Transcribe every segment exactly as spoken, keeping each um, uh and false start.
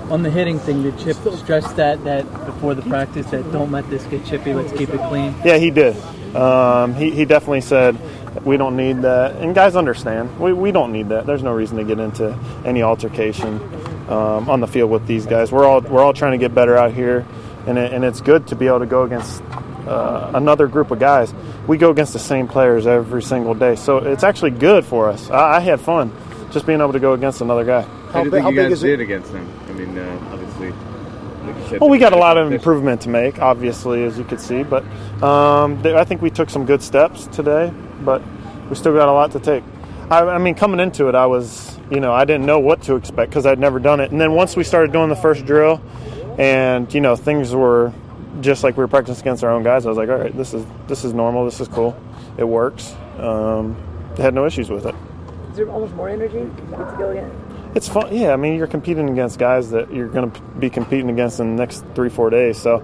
On the hitting thing, did Chip stress that that before the practice, that don't let this get chippy, let's keep it clean? Yeah, he did. Um, he, he definitely said we don't need that. And guys understand. We, we don't need that. There's no reason to get into any altercation um, on the field with these guys. We're all we're all trying to get better out here, and it, and it's good to be able to go against uh, another group of guys. We go against the same players every single day, so it's actually good for us. I, I had fun just being able to go against another guy. How do you think you guys did against them? I mean, uh, obviously. Like well, we got a lot of improvement to make, obviously, as you could see. But um, I think we took some good steps today, but we still got a lot to take. I, I mean, coming into it, I was, you know, I didn't know what to expect because I'd never done it. And then once we started doing the first drill and, you know, things were just like we were practicing against our own guys, I was like, all right, this is this is normal. This is cool. It works. Um, I had no issues with it. Is there almost more energy to go again? It's fun. Yeah, I mean, you're competing against guys that you're going to be competing against in the next three, four days. So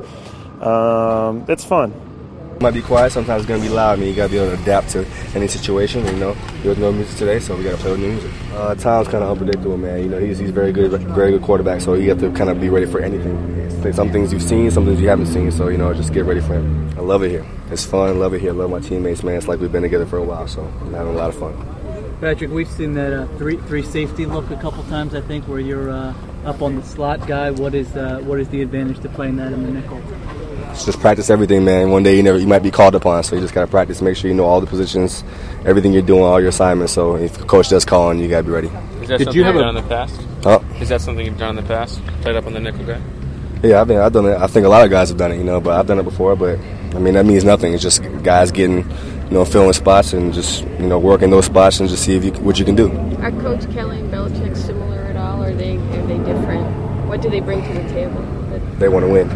um, it's fun. Might be quiet. Sometimes it's going to be loud. I mean, you got to be able to adapt to any situation. You know, there was no music today, so we got to play with new music. Uh, Tom's kind of unpredictable, man. You know, he's he's very good, very good quarterback. So you have to kind of be ready for anything. Some things you've seen, some things you haven't seen. So you know, just get ready for him. I love it here. It's fun. I love it here. I love my teammates, man. It's like we've been together for a while, so I'm having a lot of fun. Patrick, we've seen that uh, three three safety look a couple times, I think, where you're uh, up on the slot guy. What is uh, what is the advantage to playing that in the nickel? It's just practice everything, man. One day you never you might be called upon, so you just gotta practice. Make sure you know all the positions, everything you're doing, all your assignments. So if the coach does call on you, gotta be ready. Is that Did something you have you've a, done in the past? Oh. Is that something you've done in the past? Played up on the nickel guy? Yeah, I've been I've done it. I think a lot of guys have done it, you know, but I've done it before. But I mean, that means nothing. It's just guys getting, you know, filling spots and just, you know, working those spots and just see if you, what you can do. Are Coach Kelly and Belichick similar at all, or are they are they different? What do they bring to the table? They want to win.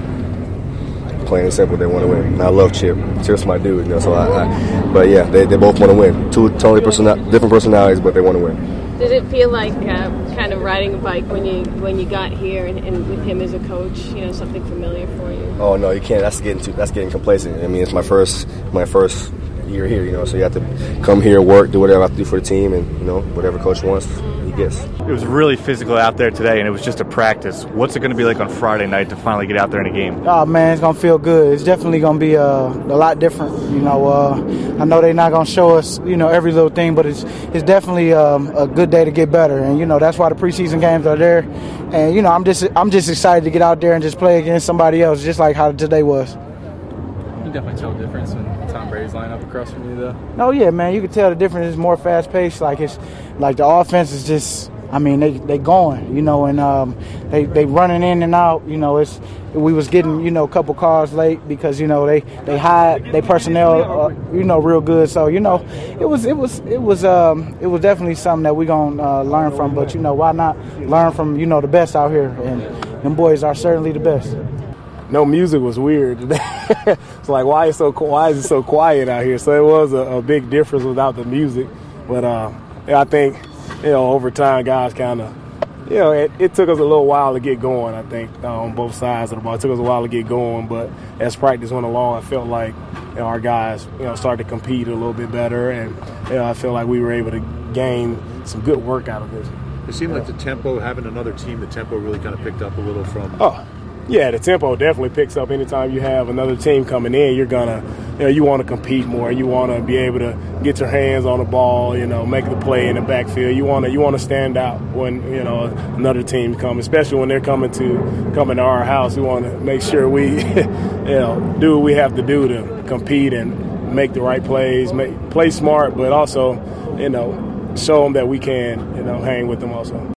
Plain and simple, they want to win. And I love Chip. Chip's my dude, you know. So I, I but yeah, they, they both want to win. Two totally persona- different personalities, but they want to win. Did it feel like uh, kind of riding a bike when you when you got here and, and with him as a coach? You know, something familiar for you? Oh no, you can't. That's getting too. That's getting complacent. I mean, it's my first my first year here. You know, so you have to come here, work, do whatever I have to do for the team, and you know, whatever coach wants, he gets. It was really physical out there today, and it was just a practice. What's it going to be like on Friday night to finally get out there in a game? Oh man, it's gonna feel good. It's definitely gonna be uh, a lot different. You know, uh, I know they're not gonna show us, you know, every little thing, but it's it's definitely um, a good day to get better. And you know, that's why the preseason games are there. And you know, I'm just I'm just excited to get out there and just play against somebody else, just like how today was. You definitely tell the difference when Tom Brady's line up across from you, though. No, yeah, man, you can tell the difference. It's more fast paced. Like it's like the offense is just. I mean, they they going, you know, and um, they they running in and out. You know, it's we was getting, you know, a couple calls late because you know they they hide they personnel, uh, you know, real good. So you know, it was it was it was um it was definitely something that we gonna uh, learn from. But you know, why not learn from you know the best out here, and them boys are certainly the best. No music was weird today. It's like why is so why is it so quiet out here? So it was a, a big difference without the music. But uh, yeah, I think. You know, over time, guys kind of, you know, it, it took us a little while to get going, I think, uh, on both sides of the ball. It took us a while to get going, but as practice went along, I felt like, you know, our guys, you know, started to compete a little bit better, and, you know, I feel like we were able to gain some good work out of this. It seemed like the tempo, having another team, the tempo really kind of picked up a little from... Oh, yeah, the tempo definitely picks up anytime you have another team coming in. You're going to, you know, you want to compete more. You want to be able to get your hands on the ball, you know, make the play in the backfield. You want to you want to stand out when, you know, another team comes, especially when they're coming to coming to our house. We want to make sure we, you know, do what we have to do to compete and make the right plays, make play smart, but also, you know, show them that we can, you know, hang with them also.